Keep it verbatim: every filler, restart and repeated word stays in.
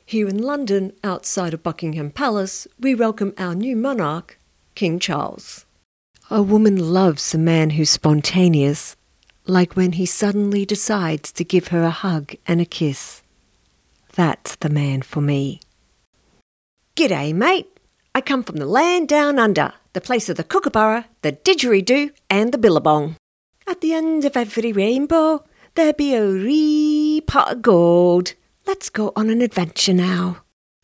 Here in London, outside of Buckingham Palace, we welcome our new monarch, King Charles. A woman loves a man who's spontaneous, like when he suddenly decides to give her a hug and a kiss. That's the man for me. G'day, mate. I come from the land down under, the place of the kookaburra, the didgeridoo and the billabong. At the end of every rainbow, there be a wee pot of gold. Let's go on an adventure now.